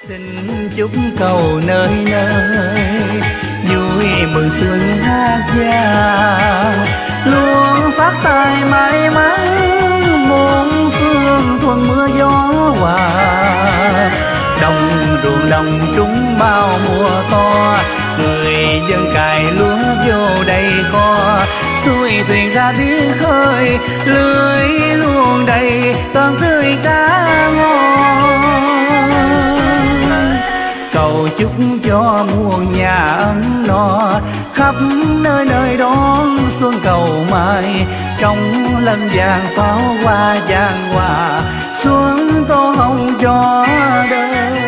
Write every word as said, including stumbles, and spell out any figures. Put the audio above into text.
Xin chúc cầu nơi nơi vui mừng xuân hát vang, luôn phát tài may mắn muôn phương thuận mưa gió hòa. Đồng ruộng đồng trúng bao mùa to, người dân cày lúa vô đầy kho. Xuôi thuyền ra biển khơi, lưới luôn đầy toàn tươi cá ngon. Cầu chúc cho muôn nhà ấm no, khắp nơi nơi đón xuân cầu mai. Trong lân vàng pháo hoa vàng hòa, xuân tô hồng cho đời.